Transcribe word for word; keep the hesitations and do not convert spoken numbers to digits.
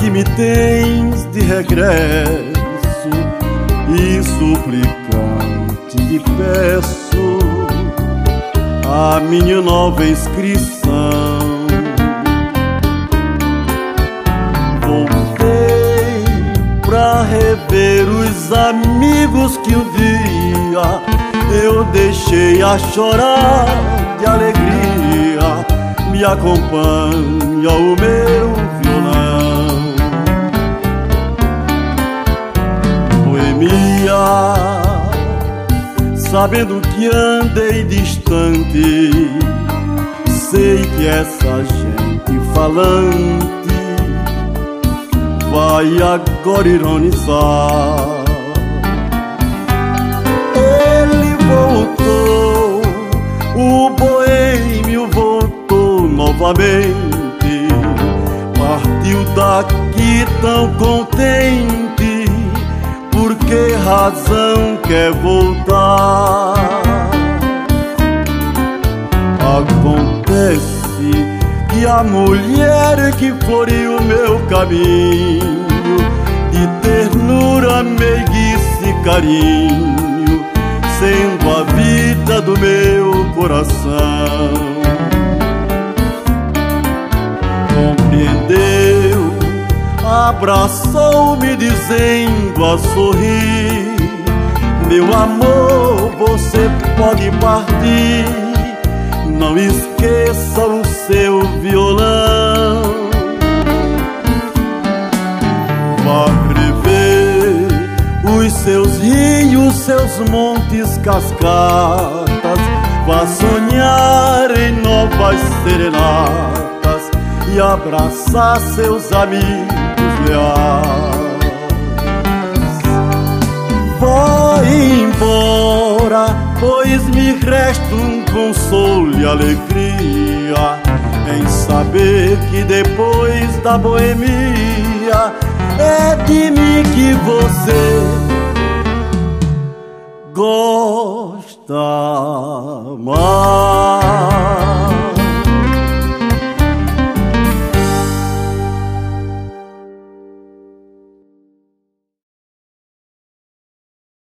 que me tens de regresso e suplicante lhe peço a minha nova inscrição. Voltei pra rever os amigos que um dia eu deixei a chorar de alegria. Me acompanha o meu violão. Boemia, sabendo que andei distante, sei que essa gente falante vai agora ironizar. Ele voltou, o boêmio voltou novamente, partiu daqui tão contente. Por que razão quer voltar? Acontece que a mulher que floreou meu caminho, de ternura, meiguice e carinho, sendo a vida do meu coração, compreendeu, abraçou-me dizendo a sorrir: meu amor, você pode partir, não esqueça o seu violão. Vá rever os seus rios, seus montes, cascatas, vá sonhar em novas serenatas e abraçar seus amigos leais. Vai embora, pois me resta um consolo e alegria em saber que depois da boemia é de mim que você gosta mais.